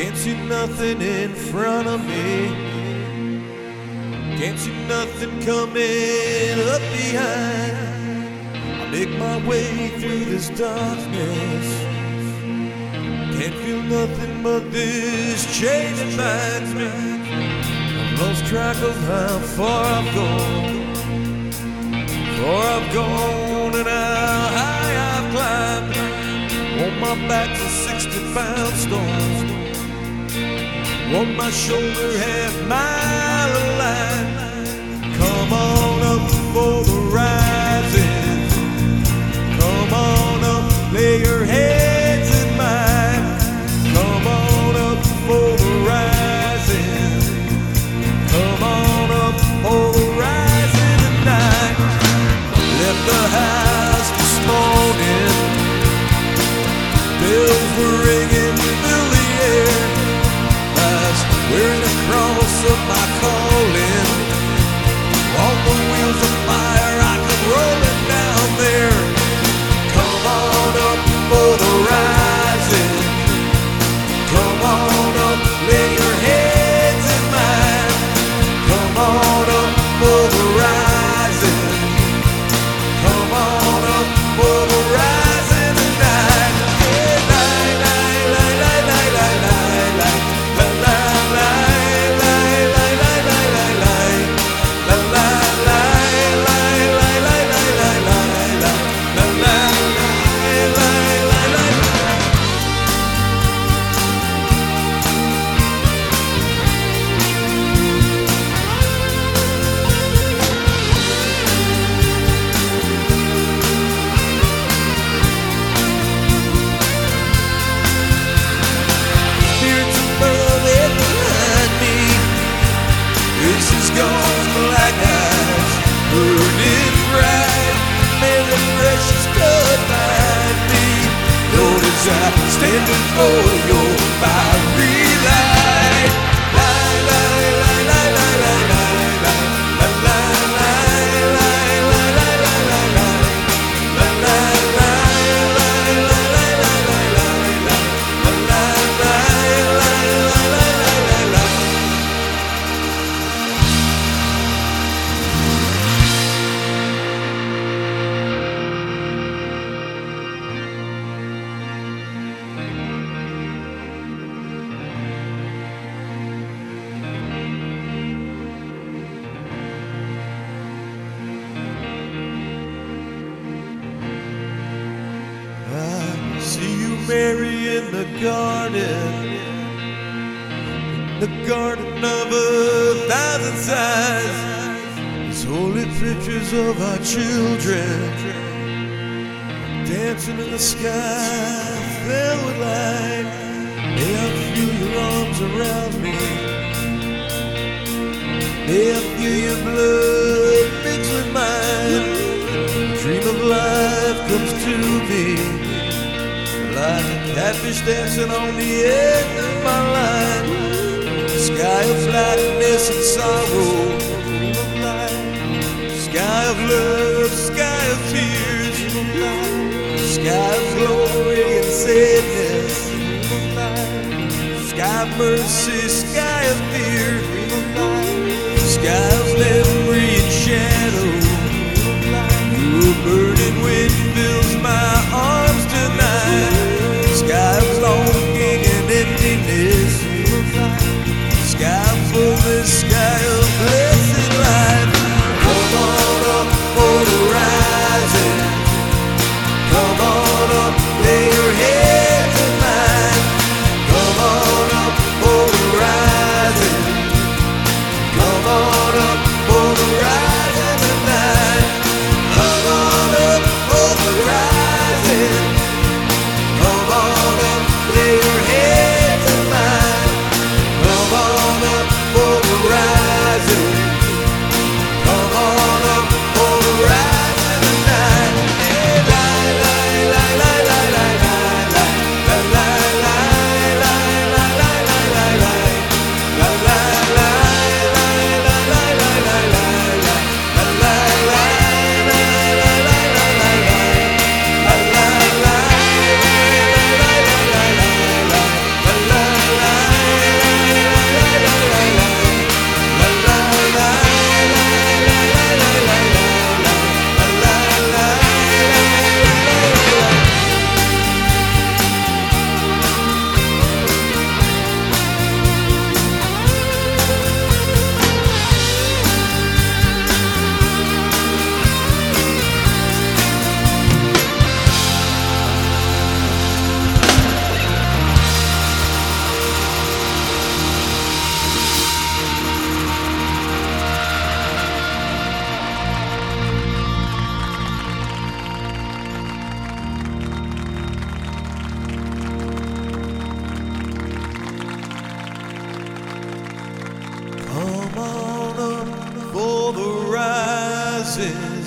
Can't see nothing in front of me. Can't see nothing coming up behind. I make my way through this darkness. Can't feel nothing but this chain that binds me. I've lost track of how far I've gone. And how high I've climbed. On my back's a 60-pound stone. On my shoulder, half-mile of line. Come on up for the rising. Come on up, lay your heads in mine. Come on up for the rising. Come on up for the rising tonight. Left the house this morning. Bells were ringing, fill the air. Wearing the cross of my calling. On the wheels of fire, I come rolling down there. Come on up for the rising. Come on up, lay your heads in mine. Come on up for the rising. Come on up for the rising tonight. Yeah, night, night, night, night, night, night, night, night. Black eyes, burning bright. May the precious blood bind me. Lord, as I stand before your fiery light. Light, light, light, light, light, light, light, light, light, light, light, light, light, light, see you, Mary, in the garden of a thousand sighs. These holy pictures of our children dancing in the sky, filled with light. May I feel your arms around me. May I feel your blood mixed with mine. The dream of life comes to me. Like a catfish dancing on the end of my line. Sky of blackness and sorrow. Sky of love, sky of tears. Sky of glory and sadness. Sky of mercy, sky of fear. Sky of memory and shadow. Your burning wind fills my arms tonight. Sky of longing and emptiness. Sky of fullness, sky of blessed light. Come on up for the rising. Come on up, lay your heads in mine. Come on up for the rising. rising.